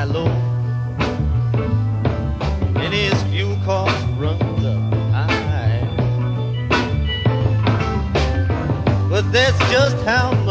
low, and his fuel cost runs up high. But that's just how